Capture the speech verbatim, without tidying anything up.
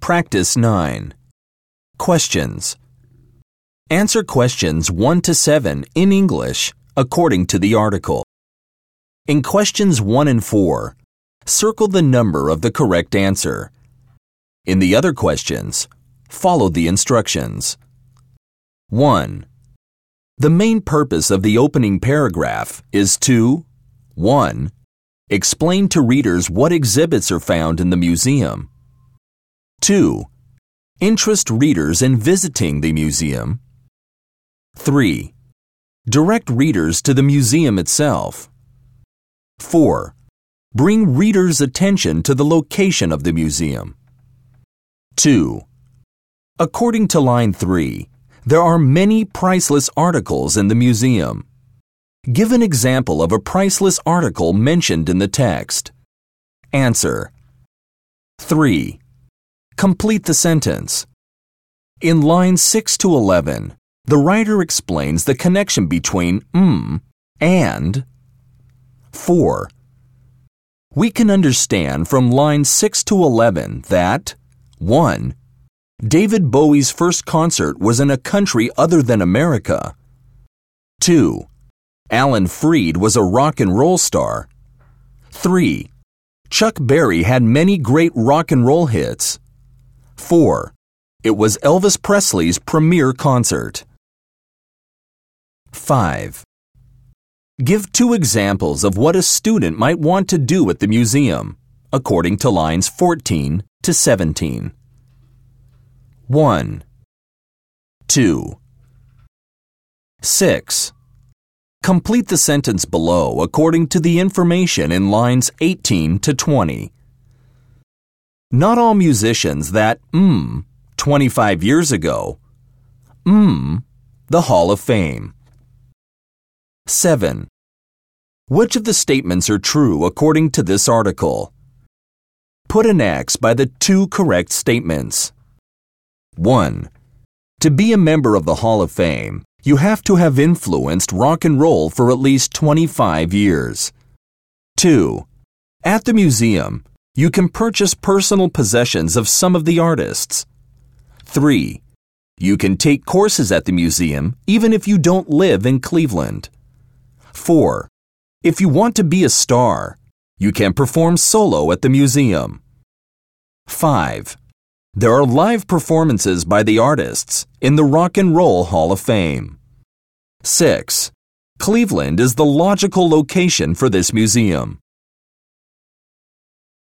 Practice nine. Questions. Answer questions one to seven in English according to the article. In questions one and four, circle the number of the correct answer. In the other questions, follow the instructions. one. The main purpose of the opening paragraph is to one. Explain to readers what exhibits are found in the museum. two. Interest readers in visiting the museum. three. Direct readers to the museum itself. four. Bring readers' attention to the location of the museum. two. According to line three, there are many priceless articles in the museum. Give an example of a priceless article mentioned in the text. Answer. three. Complete the sentence. In lines six to eleven, the writer explains the connection between mm and. four. We can understand from lines six to eleven that one. David Bowie's first concert was in a country other than America. two. Alan Freed was a rock and roll star. three. Chuck Berry had many great rock and roll hits. four. It was Elvis Presley's premiere concert. five. Give two examples of what a student might want to do at the museum, according to lines fourteen to seventeen. one. two. six. Complete the sentence below according to the information in lines eighteen to twenty. Not all musicians that mm twenty-five years ago. Mm, the Hall of Fame. seven. Which of the statements are true according to this article? Put an X by the two correct statements. one. To be a member of the Hall of Fame, you have to have influenced rock and roll for at least twenty-five years. two. At the museum, you can purchase personal possessions of some of the artists. three. You can take courses at the museum even if you don't live in Cleveland. four. If you want to be a star, you can perform solo at the museum. five. There are live performances by the artists in the Rock and Roll Hall of Fame. six. Cleveland is the logical location for this museum.